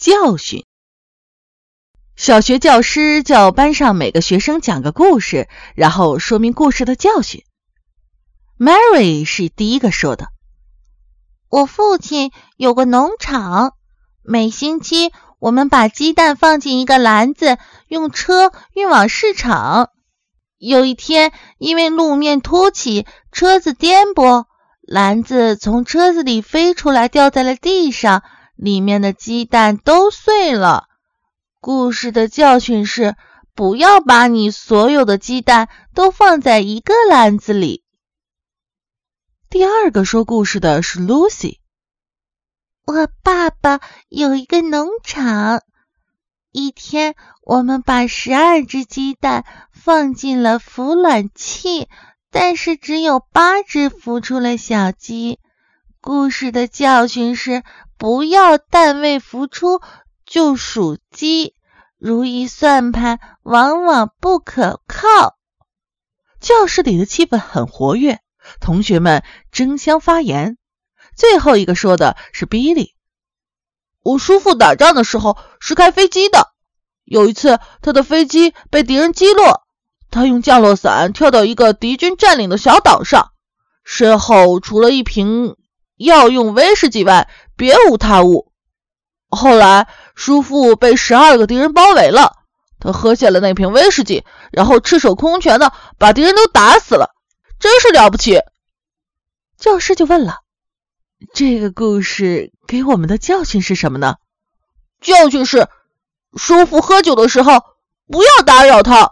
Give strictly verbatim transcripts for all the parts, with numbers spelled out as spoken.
教训。小学教师叫班上每个学生讲个故事，然后说明故事的教训。Mary 是第一个说的。 我父亲有个农场，每星期我们把鸡蛋放进一个篮子，用车运往市场。有一天，因为路面凸起，车子颠簸，篮子从车子里飞出来，掉在了地上，里面的鸡蛋都碎了。故事的教训是，不要把你所有的鸡蛋都放在一个篮子里。 第二个说故事的是 Lucy。 我爸爸有一个农场，一天我们把十二只鸡蛋放进了孵卵器，但是只有八只孵出了小鸡。故事的教训是，不要蛋未孵出就数鸡，如意算盘往往不可靠。 教室里的气氛很活跃，同学们争相发言。最后一个说的是 Billy。 我叔父打仗的时候是开飞机的，有一次他的飞机被敌人击落，他用降落伞跳到一个敌军占领的小岛上，身后除了一瓶药用威士忌外别无他物。后来叔父被十二个敌人包围了，他喝下了那瓶威士忌，然后赤手空拳的把敌人都打死了，真是了不起。 教师就问了，这个故事给我们的教训是什么呢？ 教训是，叔父喝酒的时候不要打扰他。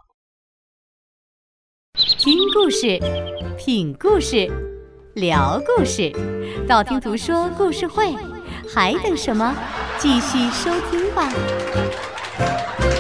听故事，品故事，聊故事，道听途说故事会，还等什么？继续收听吧。